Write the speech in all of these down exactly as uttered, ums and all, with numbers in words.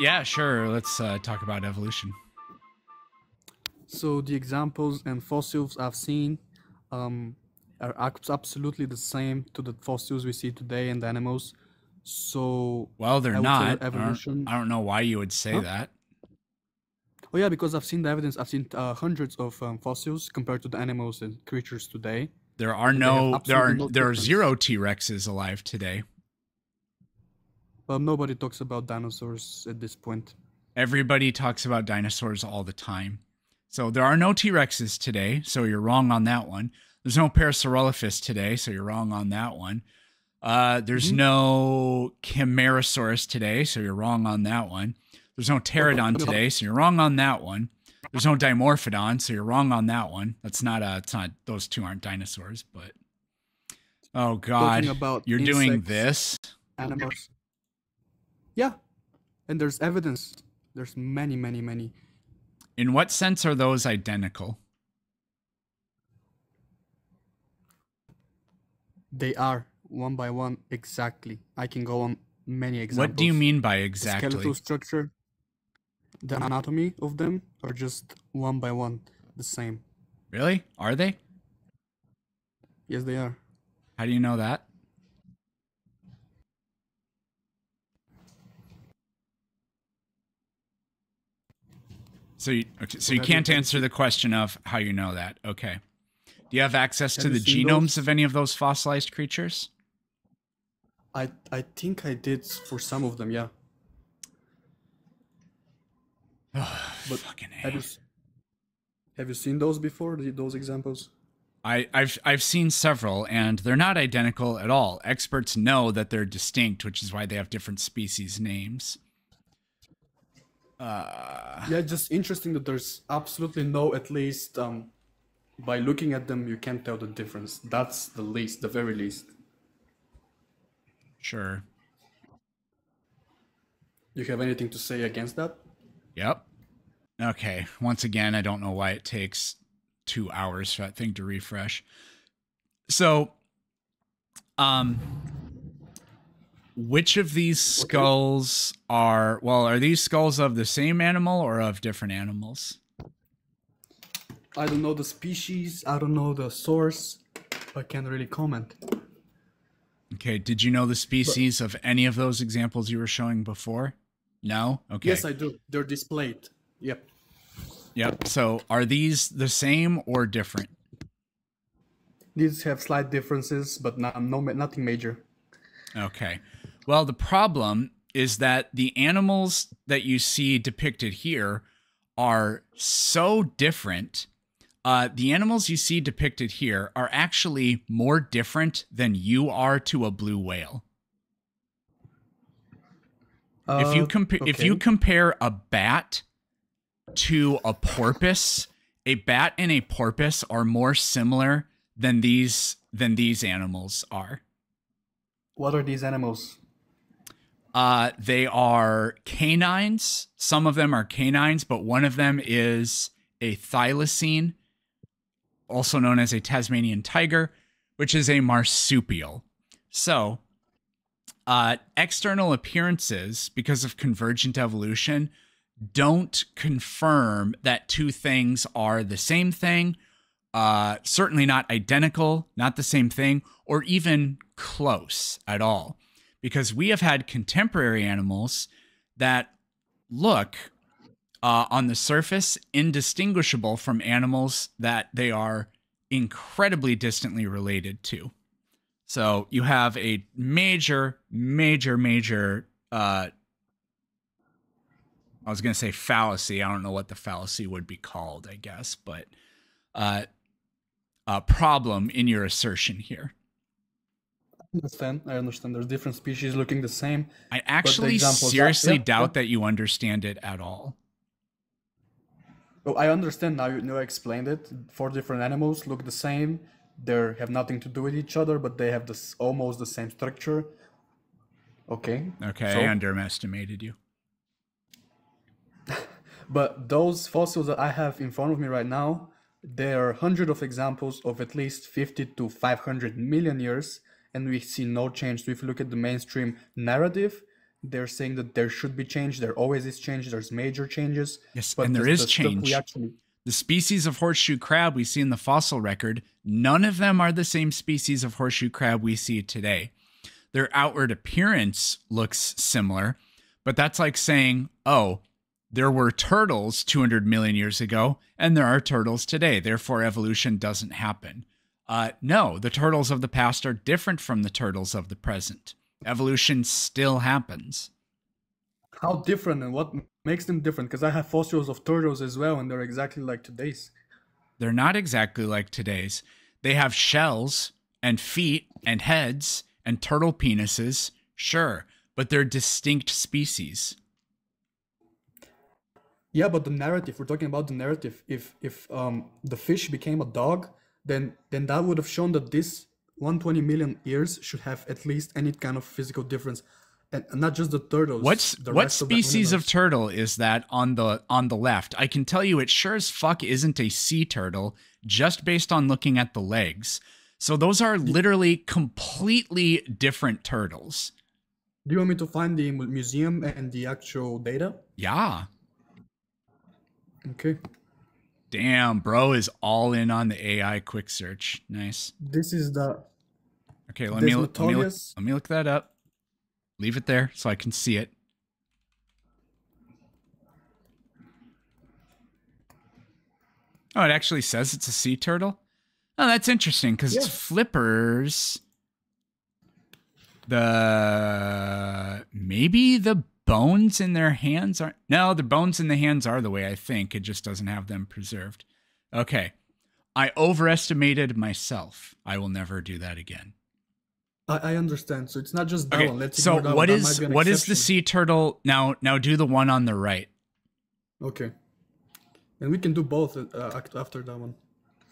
yeah, sure. Let's uh, talk about evolution. So the examples and fossils I've seen um, are ac- absolutely the same to the fossils we see today and the animals. So Well, they're I would say not. that I don't, evolution. I don't know why you would say Huh? that. Oh yeah, because I've seen the evidence. I've seen uh, hundreds of um, fossils compared to the animals and creatures today, There are and they have no, there absolutely are, no there are difference. zero T-Rexes alive today. Well, nobody talks about dinosaurs at this point. Everybody talks about dinosaurs all the time. So there are no T-Rexes today, so you're wrong on that one. There's no Parasaurolophus today, so you're wrong on that one. Uh, there's Mhm. no Chimaerosaurus today, so you're wrong on that one. There's no Pterodon today, so you're wrong on that one. There's no Dimorphodon, so you're wrong on that one. That's not a, it's not, those two aren't dinosaurs, but oh God, Talking about you're doing insects, this? animals. Yeah, and there's evidence. There's many, many, many. In what sense are those identical? They are one by one exactly. I can go on many examples. What do you mean by The exactly? skeletal structure, the anatomy of them are just one by one the same. Really? Are they? Yes, they are. How do you know that? So you, okay, so you Have you- can't have you answer the question of how you know that. Okay. Do you have access to Have the you seen genomes those? of any of those fossilized creatures? I I think I did for some of them, yeah. But Fucking A. have you s- have you seen those before? the- Those examples? I, I've I've seen several, and they're not identical at all. Experts know that they're distinct, which is why they have different species names. Uh, Yeah, just interesting that there's absolutely no, at least um, by looking at them, you can't tell the difference. That's the least, the very least. sure. You have anything to say against that? Yep. Okay. Once again, I don't know why it takes two hours for that thing to refresh. So, um, which of these skulls are, well, are these skulls of the same animal or of different animals? I don't know the species, I don't know the source, I can't really comment. Okay. Did you know the species of any of those examples you were showing before? No? Okay. Yes, I do. They're displayed. Yep. Yep. So are these the same or different? These have slight differences, but not, no, nothing major. Okay. Well, the problem is that the animals that you see depicted here are so different. Uh, the animals you see depicted here are actually more different than you are to a blue whale. Uh, if you compare, if okay. you compare a bat to a porpoise, a bat and a porpoise are more similar than these than these animals are. What are these animals? Uh, they are canines. Some of them are canines, but one of them is a thylacine, also known as a Tasmanian tiger, which is a marsupial. So, uh, external appearances, because of convergent evolution, don't confirm that two things are the same thing, uh, certainly not identical, not the same thing, or even close at all. Because we have had contemporary animals that look uh, on the surface indistinguishable from animals that they are incredibly distantly related to. So you have a major, major, major, uh, I was going to say fallacy. I don't know what the fallacy would be called, I guess, but uh, a problem in your assertion here. I understand. I understand. There's different species looking the same. I actually examples are- seriously yeah, doubt yeah. that you understand it at all. Oh, I understand now. You know, I explained it. Four different animals look the same. They have nothing to do with each other, but they have this almost the same structure. Okay. Okay, So- I underestimated you. But those fossils that I have in front of me right now, there are hundreds of examples of at least fifty to five hundred million years, and we see no change. So if you look at the mainstream narrative, they're saying that there should be change. There always is change. There's major changes. Yes, but and there the, is the stuff change. we actually The species of horseshoe crab we see in the fossil record, none of them are the same species of horseshoe crab we see today. Their outward appearance looks similar, but that's like saying, oh, there were turtles two hundred million years ago, and there are turtles today. Therefore, evolution doesn't happen. Uh, no, the turtles of the past are different from the turtles of the present. Evolution still happens. How different and what makes them different? Because I have fossils of turtles as well, and they're exactly like today's. They're not exactly like today's. They have shells and feet and heads and turtle penises, sure, but they're distinct species. Yeah, but the narrative, we're talking about the narrative. If if um the fish became a dog, then then that would have shown that this one hundred twenty million years should have at least any kind of physical difference. And and not just the turtles. What's the what rest of the species of animals. turtle is that on the on the left? I can tell you it sure as fuck isn't a sea turtle just based on looking at the legs. So those are literally completely different turtles. Do you want me to find the mu- museum and the actual data? Yeah. Okay. Damn, bro is all in on the A I quick search. Nice. This is the Okay, let me let me look, Desmotolius. let me look that up. Leave it there so I can see it. Oh, it actually says it's a sea turtle. Oh, that's interesting because Yeah. it's flippers. The maybe the bones in their hands are no, the bones in the hands are the way I think. It just doesn't have them preserved. Okay, I overestimated myself. I will never do that again. I, I understand. So it's not just that Okay, one. Let's so ignore that what one. That is might be an what is the exception. sea turtle now? Now do the one on the right. Okay. And we can do both uh, act- after that one.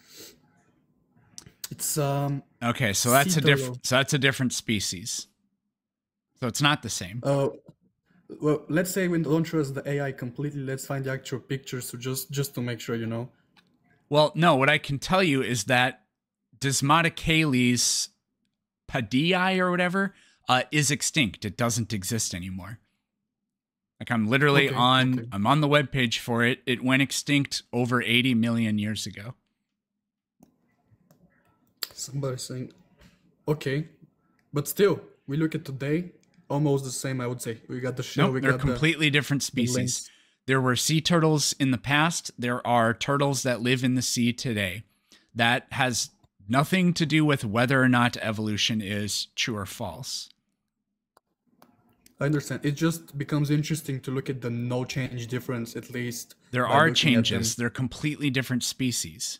It's um Okay, so that's sea a turtle. different. So that's a different species. So it's not the same. Uh well, let's say we don't trust the A I completely. Let's find the actual pictures, so just just to make sure, you know. Well, no. What I can tell you is that Desmodocales padii or whatever uh, is extinct. It doesn't exist anymore. Like I'm literally Okay, on. okay. I'm on the webpage for it. It went extinct over eighty million years ago. Somebody saying, okay, but still, we look at today, almost the same. I would say we got the shell, Nope, we they're got the, completely different the species. lens. There were sea turtles in the past. There are turtles that live in the sea today. That has nothing to do with whether or not evolution is true or false. I understand. It just becomes interesting to look at the no change difference, at least. There by are looking at them. changes. They're completely different species.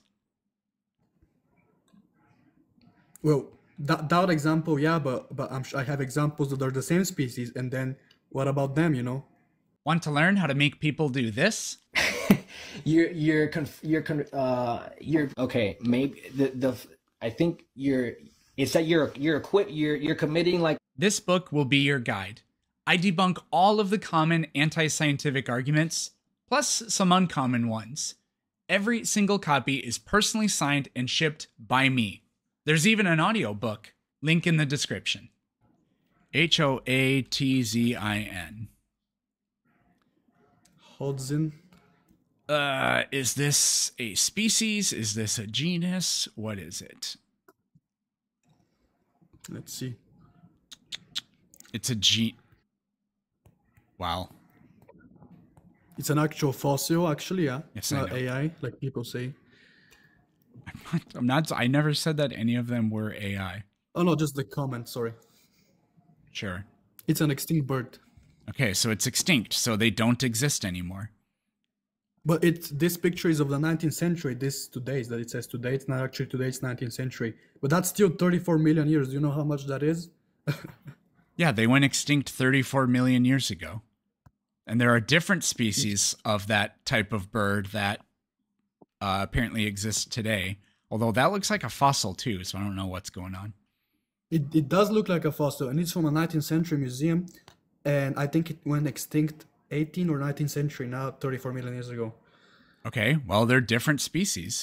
Well, that that example, yeah, but but I'm, I have examples that are the same species, and then what about them? You know. Want to learn how to make people do this? you're you're conf- you're con- uh you're okay. Maybe the the I think you're it's that you're you're equipped. You're you're committing like This book will be your guide. I debunk all of the common anti-scientific arguments, plus some uncommon ones. Every single copy is personally signed and shipped by me. There's even an audio book. Link in the description. H O A T Z I N. Hodzin. Uh, is this a species? Is this a genus? What is it? Let's see. It's a G. Wow. It's an actual fossil, actually. Yeah. Yes, it's I not know. A I, like people say. I'm not, I'm not. I never said that any of them were A I. Oh no, just the comment. Sorry. Sure. It's an extinct bird. Okay, so it's extinct, so they don't exist anymore. But it this picture is of the nineteenth century. This today's that it says today. It's not actually today. It's nineteenth century. But that's still thirty-four million years. Do you know how much that is? Yeah, they went extinct thirty-four million years ago. And there are different species of that type of bird that uh, apparently exist today. Although that looks like a fossil too, so I don't know what's going on. It it does look like a fossil, and it's from a nineteenth century museum, and I think it went extinct eighteenth or nineteenth century. Now thirty-four million years ago. Okay, well, they're different species.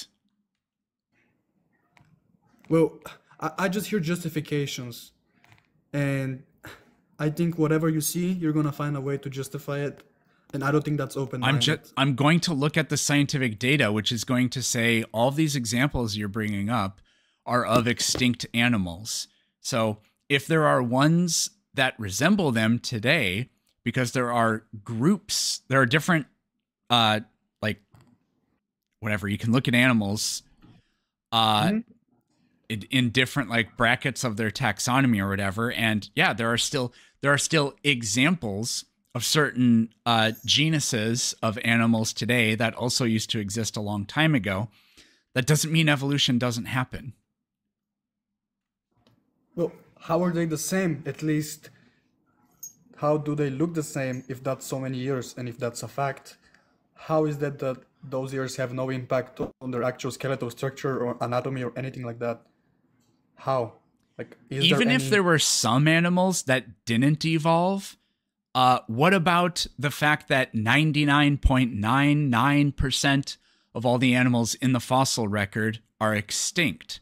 Well, I, I just hear justifications, and I think whatever you see, you're gonna find a way to justify it, and I don't think that's open-minded. I'm just I'm going to look at the scientific data, which is going to say all these examples you're bringing up are of extinct animals. So if there are ones that resemble them today, because there are groups, there are different, uh, like whatever, you can look at animals, uh, mm-hmm. in, in different like brackets of their taxonomy or whatever, and yeah, there are still there are still examples of certain uh, genuses of animals today that also used to exist a long time ago. That doesn't mean evolution doesn't happen. Well, how are they the same? At least, how do they look the same if that's so many years and if that's a fact? How is that that those years have no impact on their actual skeletal structure or anatomy or anything like that? How? Like, is even there if any... there were some animals that didn't evolve, uh, what about the fact that ninety-nine point nine nine percent of all the animals in the fossil record are extinct?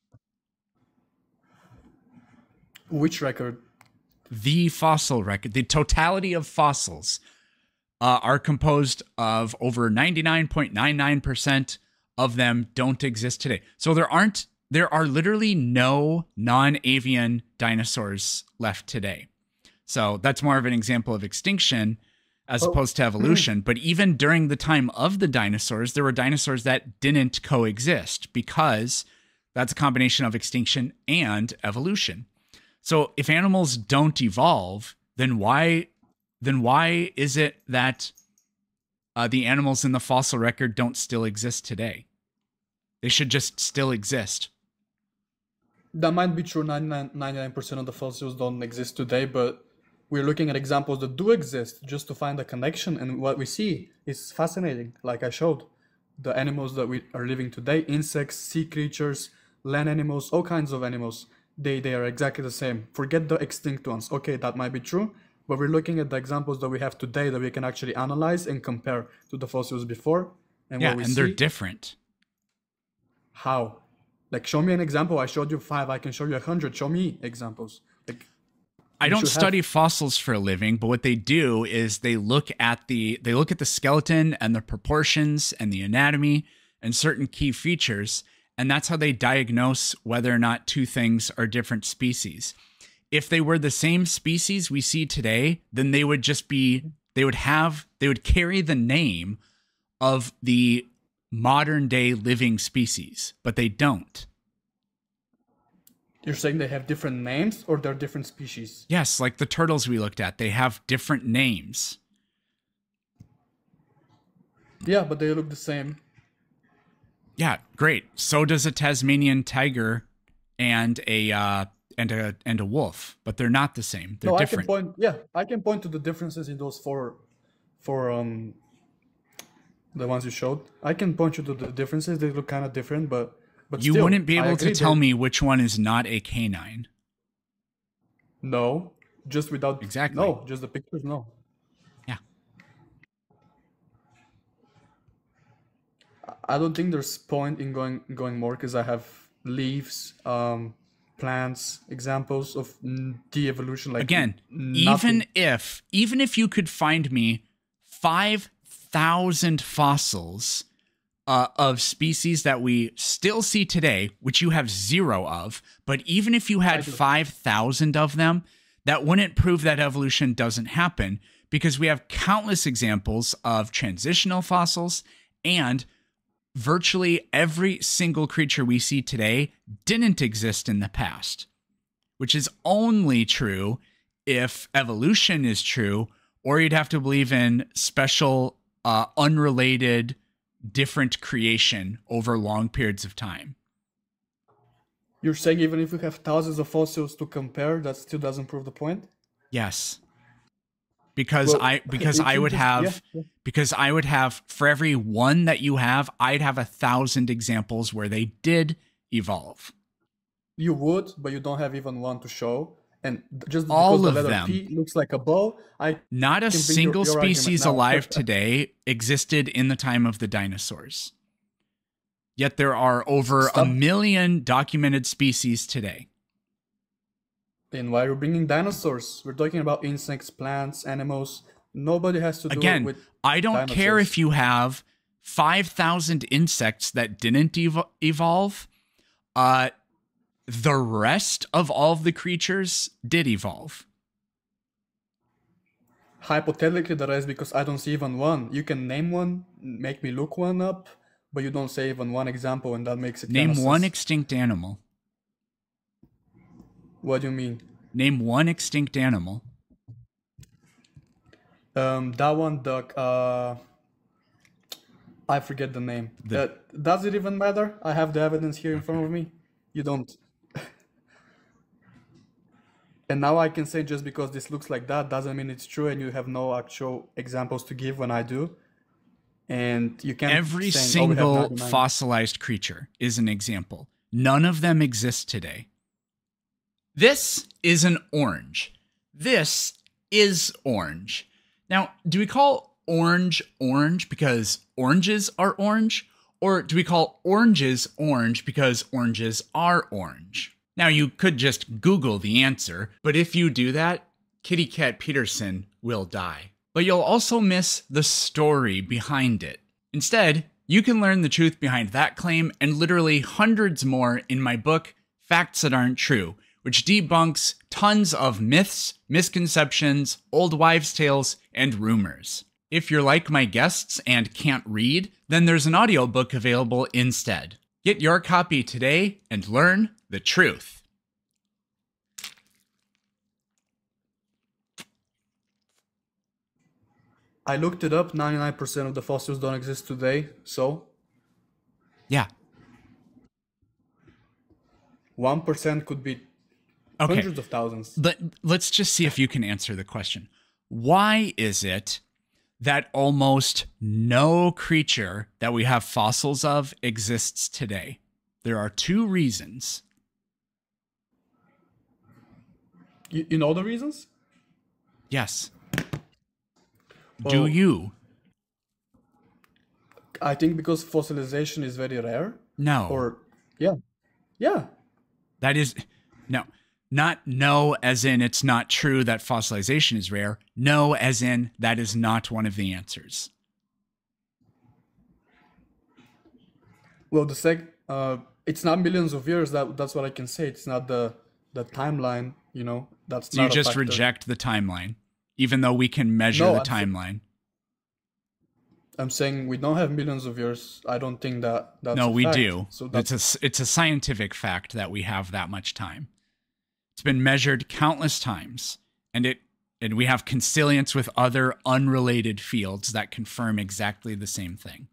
Which record? The fossil record. The totality of fossils uh, are composed of over ninety-nine point nine nine percent of them don't exist today. So there aren't, there are literally no non-avian dinosaurs left today. So that's more of an example of extinction as oh. opposed to evolution. But even during the time of the dinosaurs, there were dinosaurs that didn't coexist because that's a combination of extinction and evolution. So if animals don't evolve, then why then why is it that uh, the animals in the fossil record don't still exist today? They should just still exist. That might be true. ninety-nine percent of the fossils don't exist today, but we're looking at examples that do exist just to find a connection. And what we see is fascinating. Like I showed, the animals that we are living today, insects, sea creatures, land animals, all kinds of animals. They they are exactly the same. Forget the extinct ones. Okay, that might be true, but we're looking at the examples that we have today that we can actually analyze and compare to the fossils before. And yeah, what we and see, they're different. How? Like, show me an example. I showed you five. I can show you a hundred. Show me examples. Like, I don't study have... fossils for a living, but what they do is they look at the they look at the skeleton and the proportions and the anatomy and certain key features. And that's how they diagnose whether or not two things are different species. If they were the same species we see today, then they would just be, they would have, they would carry the name of the modern day living species, but they don't. You're saying they have different names or they're different species? Yes, like the turtles we looked at, they have different names. Yeah, but they look the same. Yeah, great. So does a Tasmanian tiger and a uh, and a and a wolf, but they're not the same. They're no, different. I can point. Yeah, I can point to the differences in those four, four um, the ones you showed. I can point you to the differences. They look kind of different, but but you still, wouldn't be able to tell that... me which one is not a canine. No, just without exactly. No, just the pictures. No. I don't think there's point in going going more because I have leaves, um, plants, examples of de-evolution. Like again, nothing. even if even if you could find me five thousand fossils uh, of species that we still see today, which you have zero of, but even if you had five thousand of them, that wouldn't prove that evolution doesn't happen because we have countless examples of transitional fossils and virtually every single creature we see today didn't exist in the past, which is only true if evolution is true, or you'd have to believe in special, uh, unrelated, different creation over long periods of time. You're saying even if we have thousands of fossils to compare, that still doesn't prove the point? Yes. Because well, I because I would just, have yeah, yeah. because I would have for every one that you have, I'd have a thousand examples where they did evolve. You would, but you don't have even one to show. And just because all the of letter them P looks like a bow, I not a single your, your species alive today existed in the time of the dinosaurs. Yet there are over Stop. a million documented species today. And why are we bringing dinosaurs? We're talking about insects, plants, animals. Nobody has to do it Again, with I don't care dinosaurs. if you have five thousand insects that didn't ev- evolve. Uh, the rest of all of the creatures did evolve. Hypothetically, the rest, because I don't see even one. You can name one, make me look one up, but you don't say even one example, and that makes it Name kinda one sus. extinct animal. What do you mean? Name one extinct animal. Um, that one, the uh, I forget the name. The- Uh, does it even matter? I have the evidence here in front of me. You don't. And now I can say just because this looks like that doesn't mean it's true, and you have no actual examples to give when I do. And you can't. Every saying, "Oh, we have single ninety-nine." fossilized creature is an example. None of them exist today. This is an orange. This is orange. Now, do we call orange orange because oranges are orange? Or do we call oranges orange because oranges are orange? Now, you could just Google the answer, but if you do that, Kitty Cat Peterson will die. But you'll also miss the story behind it. Instead, you can learn the truth behind that claim and literally hundreds more in my book, Facts That Aren't True, which debunks tons of myths, misconceptions, old wives' tales, and rumors. If you're like my guests and can't read, then there's an audiobook available instead. Get your copy today and learn the truth. I looked it up. ninety-nine percent of the fossils don't exist today. So Yeah. one percent could be Okay. hundreds of thousands. But let's just see if you can answer the question. Why is it that almost no creature that we have fossils of exists today? There are two reasons. You, you know the reasons? Yes. Well, Do you? I think because fossilization is very rare. No. Or, yeah. Yeah. That is, no. Not no as in it's not true that fossilization is rare. No as in that is not one of the answers. Well, the sec, uh, it's not millions of years. That that's what I can say. It's not the the timeline. You know, that's So you not a just factor. reject the timeline, even though we can measure No, the I'm sa- timeline. I'm saying we don't have millions of years. I don't think that that's No, a we fact. do. So It's that's a s- it's a scientific fact that we have that much time. It's been measured countless times, and it and we have consilience with other unrelated fields that confirm exactly the same thing.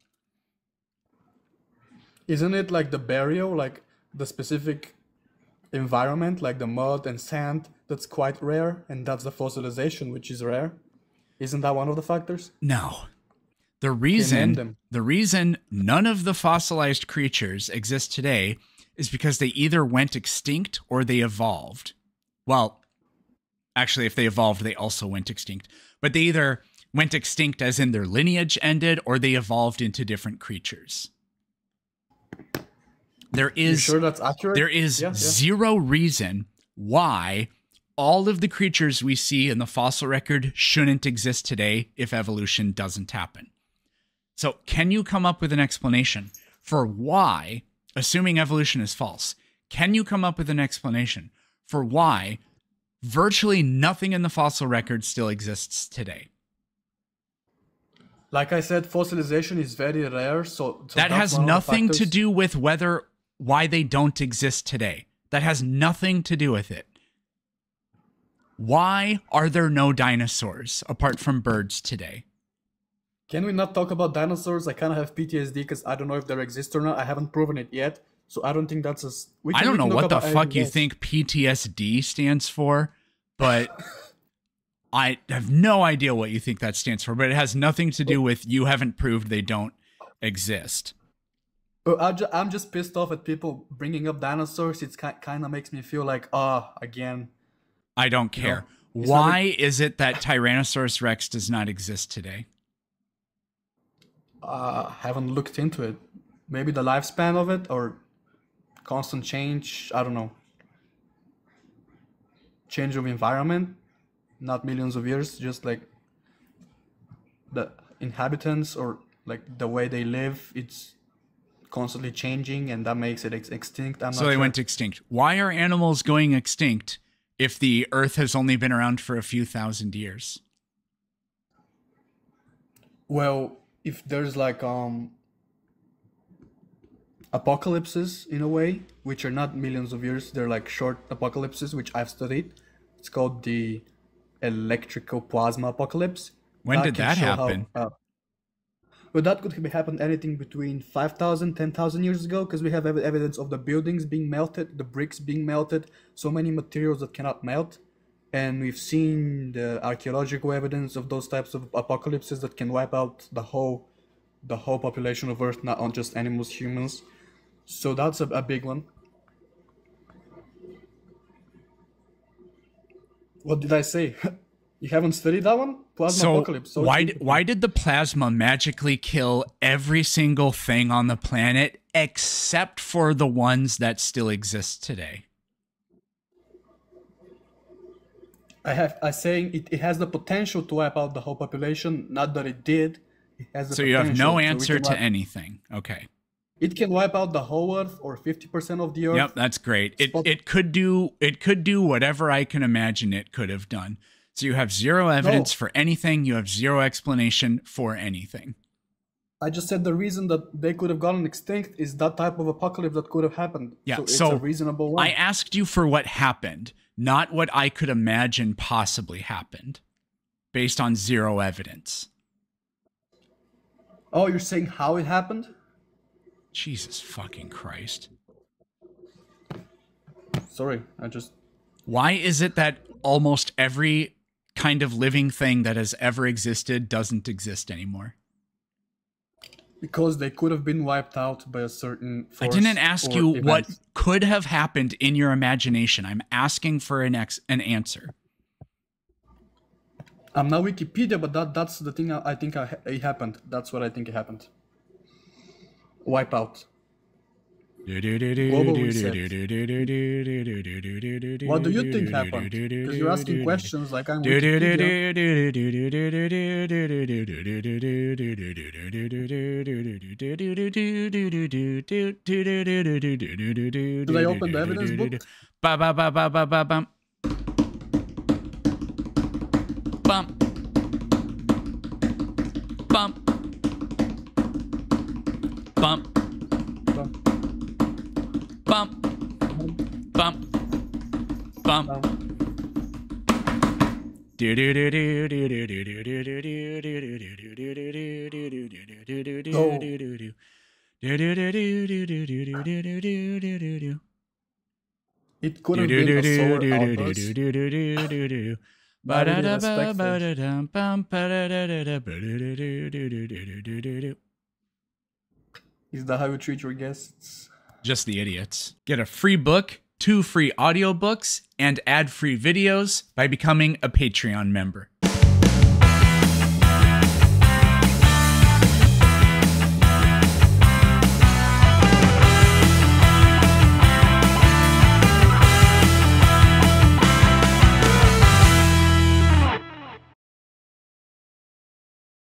isn't it like the burial, like the specific environment, like the mud and sand, that's quite rare, and that's the fossilization, which is rare. Isn't that one of the factors? No. The name reason them. the reason none of the fossilized creatures exist today is because they either went extinct or they evolved. Well, actually, if they evolved, they also went extinct. But they either went extinct as in their lineage ended or they evolved into different creatures. There You is sure that's accurate? there is Yeah, yeah. zero reason why all of the creatures we see in the fossil record shouldn't exist today if evolution doesn't happen. So, can you come up with an explanation for why, assuming evolution is false, can you come up with an explanation for why virtually nothing in the fossil record still exists today? Like I said, fossilization is very rare, so, so That that's has one of the nothing to factors. do with whether why they don't exist today. That has nothing to do with it. Why are there no dinosaurs apart from birds today? Can we not talk about dinosaurs? I kind of have P T S D because I don't know if they exist or not. I haven't proven it yet, so I don't think that's a. s- We I can, don't we know can talk what the about fuck anything you else. think P T S D stands for, but I have no idea what you think that stands for, but it has nothing to do with you haven't proved they don't exist. But I ju- I'm just pissed off at people bringing up dinosaurs. It's ki- kind of makes me feel like, ah, again. I don't care. it's not Why is it that Tyrannosaurus Rex does not exist today? Uh, haven't looked into it. Maybe the lifespan of it or constant change. I don't know. change of environment, not millions of years, just like the inhabitants or like the way they live, it's constantly changing, and that makes it ex- extinct. I'm So not they sure. went extinct. Why are animals going extinct if the Earth has only been around for a few thousand years? Well, if there's like um apocalypses in a way, which are not millions of years, they're like short apocalypses, which I've studied. It's called the electrical plasma apocalypse. When did can that show how- happen? uh, well, that could have happened anything between five thousand, ten thousand years ago, because we have ev- evidence of the buildings being melted, the bricks being melted, so many materials that cannot melt. And we've seen the archaeological evidence of those types of apocalypses that can wipe out the whole the whole population of Earth, not on just animals, humans. So that's a, a big one. What did I say? You haven't studied that one? Plasma So apocalypse. So why it's- d- why did the plasma magically kill every single thing on the planet except for the ones that still exist today? I have I saying it, it has the potential to wipe out the whole population, not that it did. It has the So you have potential, no so we answer can to wipe- anything. Okay. It can wipe out the whole Earth or fifty percent of the Earth. Yep, that's great. It Spot- it could do it could do whatever I can imagine it could have done. So you have zero evidence No. for anything, you have zero explanation for anything. I just said the reason that they could have gotten extinct is that type of apocalypse that could have happened. Yeah, so it's so a reasonable one. I asked you for what happened, not what I could imagine possibly happened based on zero evidence. Oh, you're saying how it happened? Jesus fucking Christ. Sorry, I just Why is it that almost every kind of living thing that has ever existed doesn't exist anymore? because they could have been wiped out by a certain I force didn't ask or you what event. could have happened in your imagination. I'm asking for an ex- an answer. I'm not Wikipedia, but that that's the thing I, I think I, it happened. That's what I think it happened. Wipeout. Global reset. What do you think happened? Because you're asking questions like I'm Wikipedia. Did I open the evidence book? Ba ba ba ba ba ba bum. Bum. Bum. Bum. Bump, bump, bump. Do do do do do do do do do do do do do do. It could have been a solar outburst. Is that how you treat your guests? Just the idiots. Get a free book, two free audiobooks, and ad-free videos by becoming a Patreon member.